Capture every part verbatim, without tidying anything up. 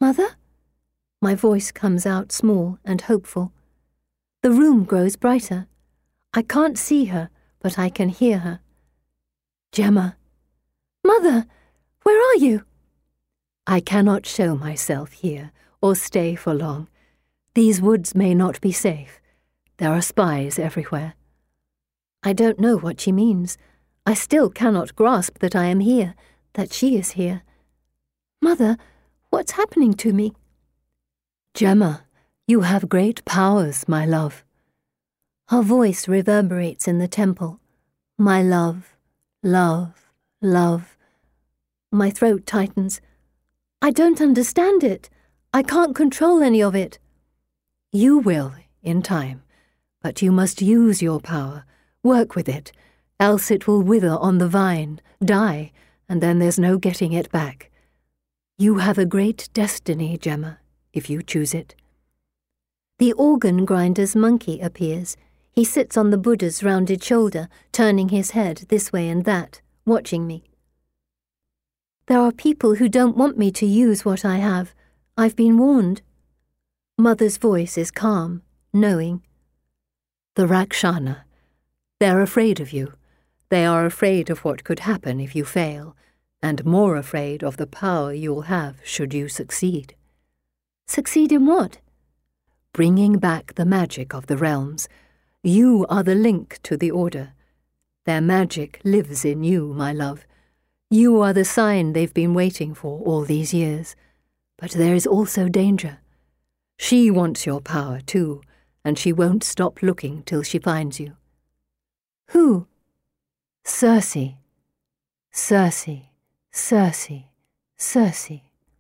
Mother? My voice comes out small and hopeful. The room grows brighter. I can't see her, but I can hear her. Gemma. Mother, where are you? I cannot show myself here or stay for long. These woods may not be safe. There are spies everywhere. I don't know what she means. I still cannot grasp that I am here, that she is here. Mother, what's happening to me? Gemma, you have great powers, my love. Her voice reverberates in the temple. My love, love, love. My throat tightens. I don't understand it. I can't control any of it. You will, in time, but you must use your power, work with it, else it will wither on the vine, die, and then there's no getting it back. You have a great destiny, Gemma, if you choose it. The organ grinder's monkey appears. He sits on the Buddha's rounded shoulder, turning his head this way and that, watching me. There are people who don't want me to use what I have. I've been warned. Mother's voice is calm, knowing. The Rakshana. They're afraid of you. They are afraid of what could happen if you fail, and more afraid of the power you'll have should you succeed. Succeed in what? Bringing back the magic of the realms. You are the link to the Order. Their magic lives in you, my love. You are the sign they've been waiting for all these years. But there is also danger. She wants your power too, and she won't stop looking till she finds you. Who? Circe. Circe. Circe. Circe.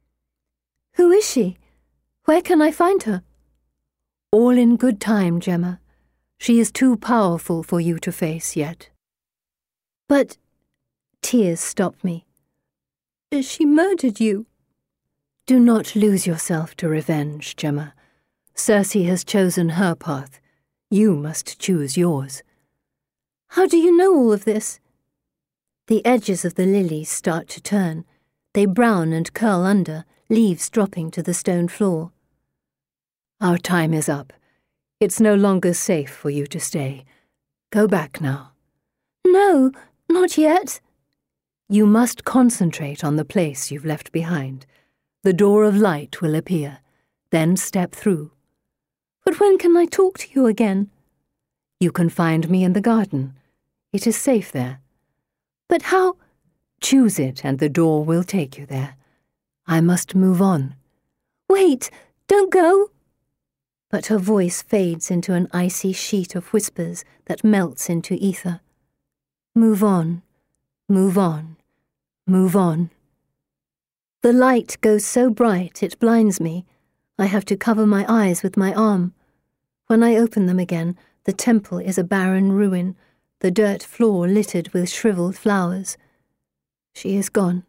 Who is she? Where can I find her? All in good time, Gemma. She is too powerful for you to face yet. But tears stop me. She murdered you. Do not lose yourself to revenge, Gemma. Circe has chosen her path. You must choose yours. How do you know all of this? The edges of the lilies start to turn. They brown and curl under, leaves dropping to the stone floor. Our time is up. It's no longer safe for you to stay. Go back now. No, not yet. You must concentrate on the place you've left behind. The door of light will appear. Then step through. But when can I talk to you again? You can find me in the garden. It is safe there. But how? Choose it and the door will take you there. I must move on. Wait, don't go. But her voice fades into an icy sheet of whispers that melts into ether. Move on, move on, move on. The light goes so bright it blinds me. I have to cover my eyes with my arm. When I open them again, the temple is a barren ruin, the dirt floor littered with shriveled flowers. She is gone.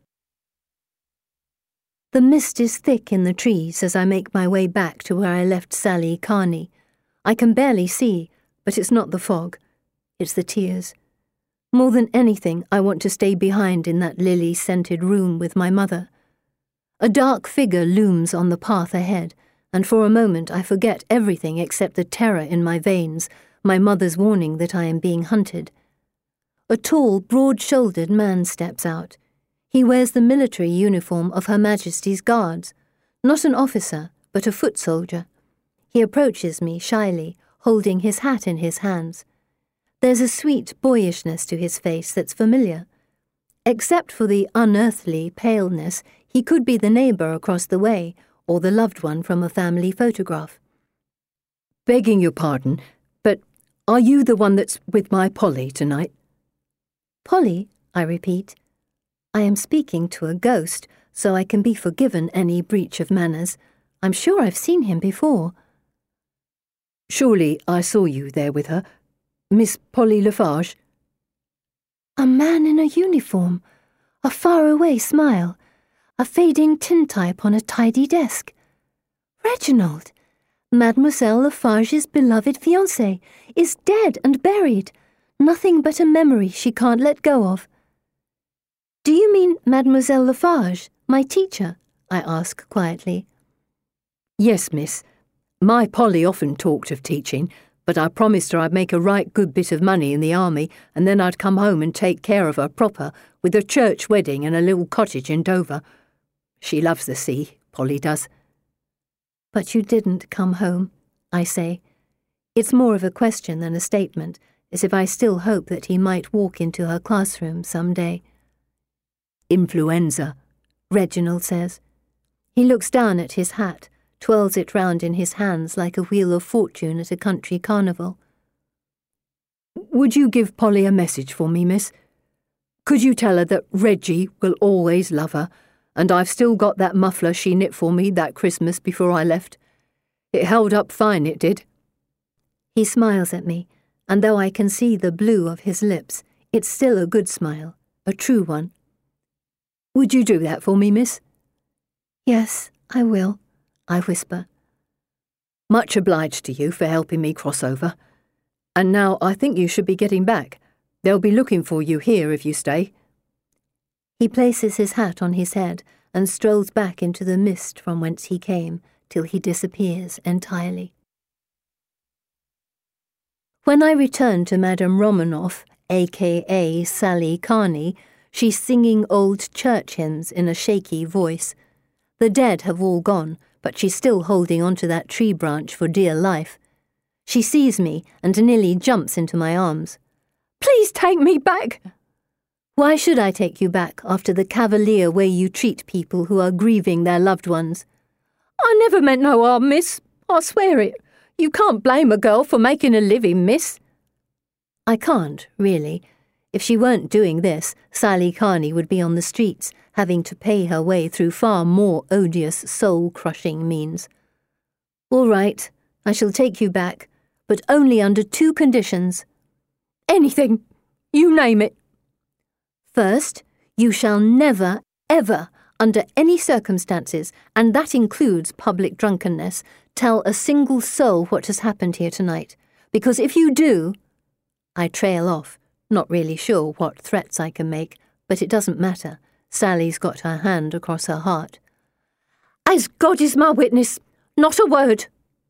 The mist is thick in the trees as I make my way back to where I left Sally Carney. I can barely see, but it's not the fog. It's the tears. More than anything, I want to stay behind in that lily-scented room with my mother. A dark figure looms on the path ahead, and for a moment I forget everything except the terror in my veins, my mother's warning that I am being hunted. A tall, broad-shouldered man steps out. He wears the military uniform of Her Majesty's Guards, not an officer, but a foot soldier. He approaches me shyly, holding his hat in his hands. There's a sweet boyishness to his face that's familiar. Except for the unearthly paleness, he could be the neighbour across the way, or the loved one from a family photograph. Begging your pardon, but are you the one that's with my Polly tonight? Polly, I repeat. I am speaking to a ghost, so I can be forgiven any breach of manners. I'm sure I've seen him before. Surely I saw you there with her, Miss Polly Lafarge. A man in a uniform, a faraway smile, a fading tintype on a tidy desk. Reginald, Mademoiselle Lafarge's beloved fiancé, is dead and buried, nothing but a memory she can't let go of. Do you mean Mademoiselle Lafarge, my teacher? I ask quietly. Yes, miss. My Polly often talked of teaching, but I promised her I'd make a right good bit of money in the army, and then I'd come home and take care of her proper, with a church wedding and a little cottage in Dover. She loves the sea, Polly does. But you didn't come home, I say. It's more of a question than a statement, as if I still hope that he might walk into her classroom some day. Influenza, Reginald says. He looks down at his hat, twirls it round in his hands like a wheel of fortune at a country carnival. Would you give Polly a message for me, miss? Could you tell her that Reggie will always love her, and I've still got that muffler she knit for me that Christmas before I left? It held up fine, it did. He smiles at me, and though I can see the blue of his lips, it's still a good smile, a true one. Would you do that for me, miss? Yes, I will, I whisper. Much obliged to you for helping me cross over. And now I think you should be getting back. They'll be looking for you here if you stay. He places his hat on his head and strolls back into the mist from whence he came till he disappears entirely. When I return to Madame Romanoff, a k a. Sally Carney, she's singing old church hymns in a shaky voice. The dead have all gone, but she's still holding onto that tree branch for dear life. She sees me and nearly jumps into my arms. Please take me back. Why should I take you back after the cavalier way you treat people who are grieving their loved ones? I never meant no harm, miss. I swear it. You can't blame a girl for making a living, miss. I can't, really. If she weren't doing this, Sally Carney would be on the streets, having to pay her way through far more odious, soul-crushing means. All right, I shall take you back, but only under two conditions. Anything. You name it. First, you shall never, ever, under any circumstances, and that includes public drunkenness, tell a single soul what has happened here tonight, because if you do... I trail off, not really sure what threats I can make, but it doesn't matter. Sally's got her hand across her heart. As God is my witness, not a word.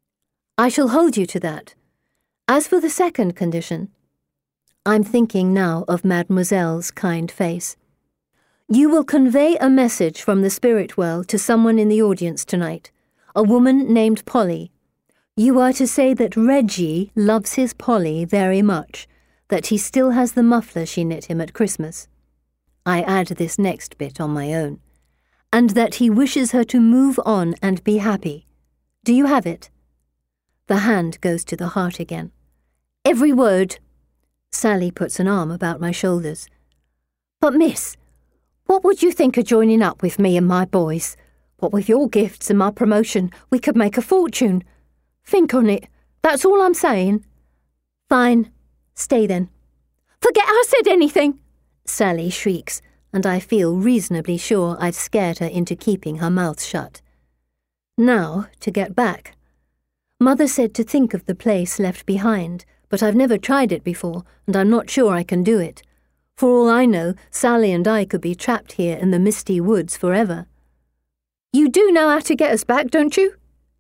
I shall hold you to that. As for the second condition, I'm thinking now of Mademoiselle's kind face. You will convey a message from the spirit world to someone in the audience tonight, a woman named Polly. You are to say that Reggie loves his Polly very much, that he still has the muffler she knit him at Christmas. I add this next bit on my own. And that he wishes her to move on and be happy. Do you have it? The hand goes to the heart again. Every word. Sally puts an arm about my shoulders. But, miss, what would you think of joining up with me and my boys? What with your gifts and my promotion, we could make a fortune. Think on it. That's all I'm saying. Fine. Stay then. Forget I said anything, Sally shrieks, and I feel reasonably sure I've scared her into keeping her mouth shut. Now, to get back. Mother said to think of the place left behind, but I've never tried it before, and I'm not sure I can do it. For all I know, Sally and I could be trapped here in the misty woods forever. You do know how to get us back, don't you?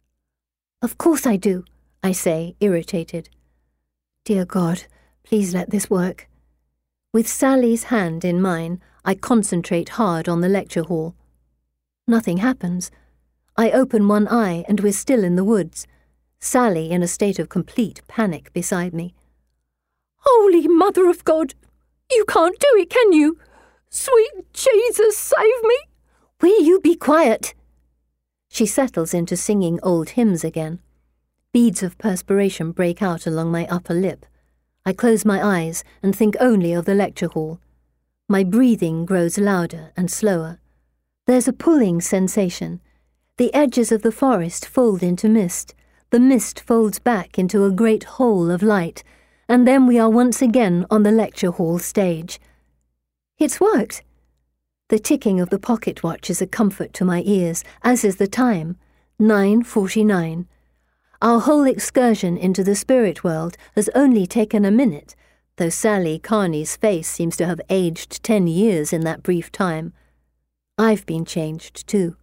Of course I do, I say, irritated. Dear God, please let this work. With Sally's hand in mine, I concentrate hard on the lecture hall. Nothing happens. I open one eye and we're still in the woods. Sally in a state of complete panic beside me. Holy Mother of God! You can't do it, can you? Sweet Jesus, save me! Will you be quiet? She settles into singing old hymns again. Beads of perspiration break out along my upper lip. I close my eyes and think only of the lecture hall. My breathing grows louder and slower. There's a pulling sensation. The edges of the forest fold into mist. The mist folds back into a great hole of light, and then we are once again on the lecture hall stage. It's worked. The ticking of the pocket watch is a comfort to my ears, as is the time, nine forty-nine. Our whole excursion into the spirit world has only taken a minute, though Sally Carney's face seems to have aged ten years in that brief time. I've been changed too.